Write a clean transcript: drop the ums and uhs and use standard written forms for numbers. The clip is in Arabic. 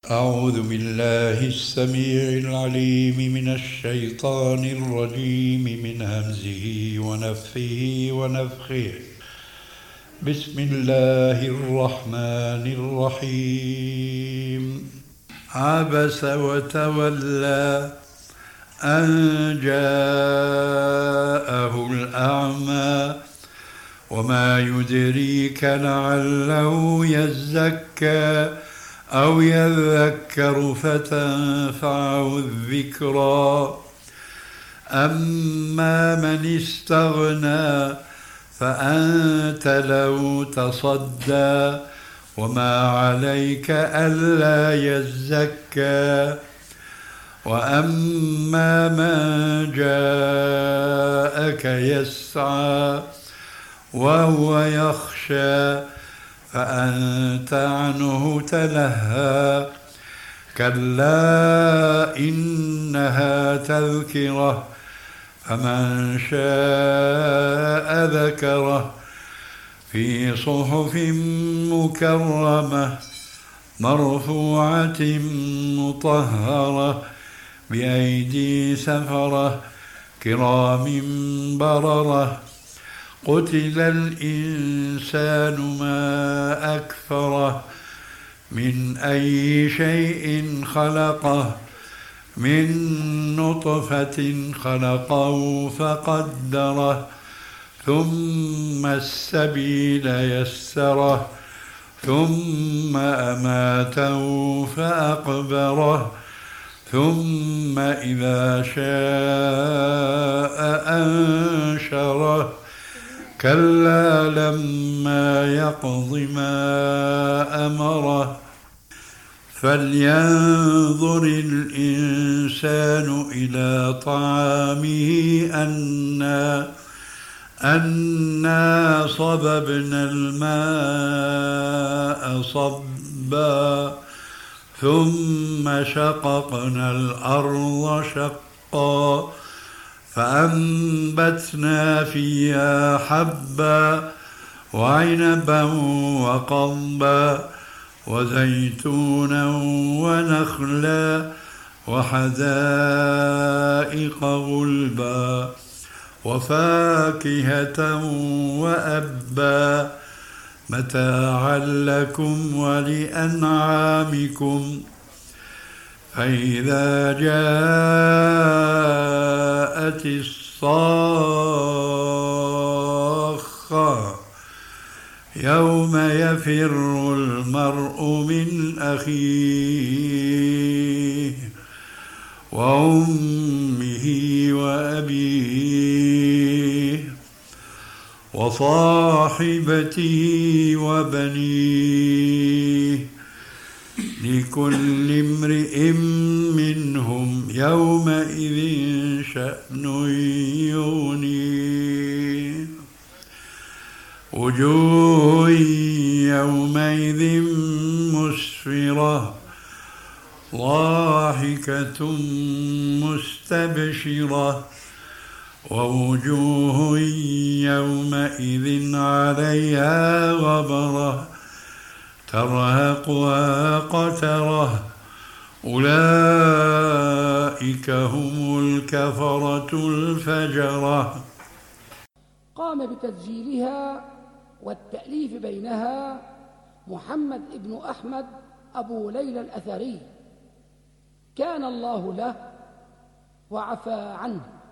أعوذ بالله السميع العليم من الشيطان الرجيم من همزه ونفخه ونفخه. بسم الله الرحمن الرحيم. عبس وتولى أن جاءه الأعمى وما يدريك لعله يزكى أو يذكر فتنفعه الذكرى. أما من استغنى فأنت له تصدى وما عليك ألا يزكى. وأما من جاءك يسعى وهو يخشى فأنت عنه تلهى. كلا إنها تذكرة فمن شاء ذكره في صحف مكرمة مرفوعة مطهرة بأيدي سفرة كرام بررة. قتل الإنسان ما أكفره من أي شيء خلقه من نطفة خلقه فقدره ثم السبيل يسره ثم أماته فأقبره ثم إذا شاء أنشره. كلا لما يقض ما أمره. فلينظر الإنسان إلى طعامه أنا صببنا الماء صبا ثم شققنا الأرض شقا فأنبتنا فيها حبا وعنبا وقضبا وزيتونا ونخلا وحدائق غلبا وفاكهة وأبا متاعا لكم ولأنعامكم. فإذا جاءت الصاخة يوم يفر المرء من أخيه وأمه وأبيه وصاحبته وبنيه لكل امرئ منهم يومئذ شأن يغنيه. وجوه يومئذ مسفرة ضاحكة مستبشرة ووجوه يومئذ عليها غبرة ترهقها قترة أولئك هم الكفرة الفجرة. قام بتسجيلها والتأليف بينها محمد بن أحمد أبو ليلى الأثري، كان الله له وعفى عنه.